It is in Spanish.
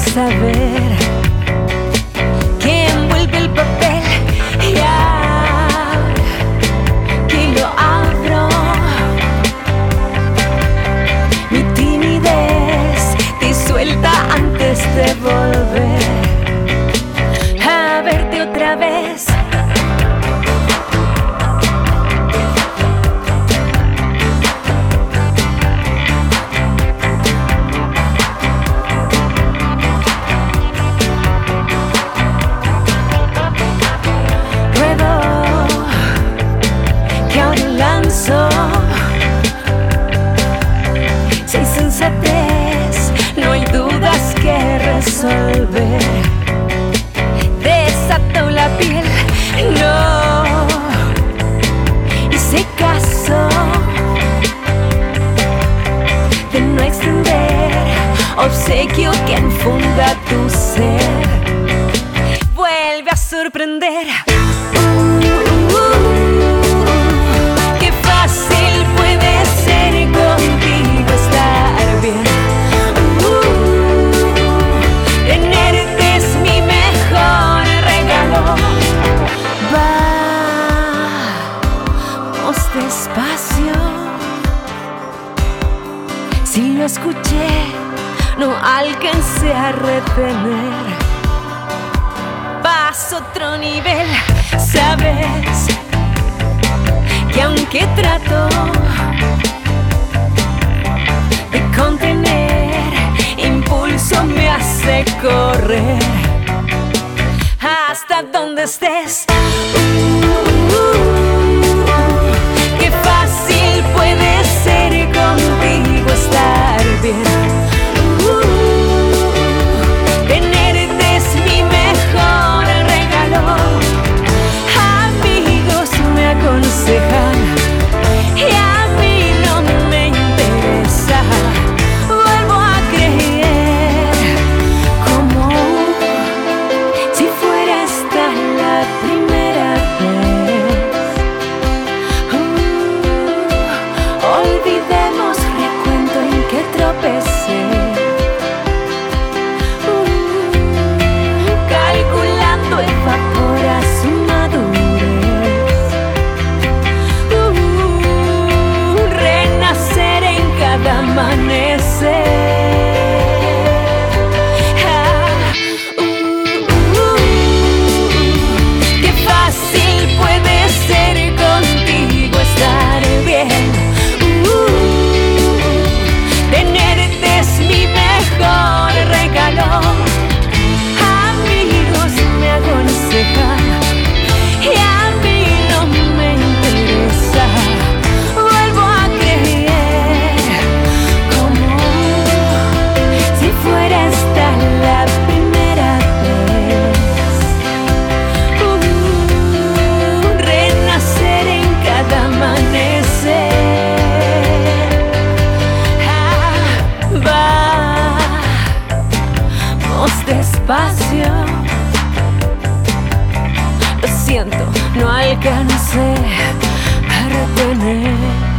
saber que envuelve el papel. Ya que lo abro, mi timidez disuelta antes de volver a verte otra vez. Si hay sensatez, no hay dudas que resolver. Desato la piel, no hice caso de no extender obsequio que enfunda tu ser. Vuelve a sorprender. Despacio, si lo escuché, no alcancé a retener. Vas a otro nivel, sabes que aunque trato de contener, impulso me hace correr hasta donde estés. Puede ser contigo estar bien. Tenerte es mi mejor regalo. Amigos me aconsejan y a mí no me interesa. Vuelvo a creer como si fuera esta la primera vez. Olvidemos recuento en que tropecé, calculando evapora su madurez. Renacer en cada amanecer. Qué fácil puede ser contigo estar bien. Amigos me aconsejan y a mí no me interesa. Vuelvo a creer como si fuera esta la primera vez. Renacer en cada amanecer. Despacio, lo siento, no alcancé a retener.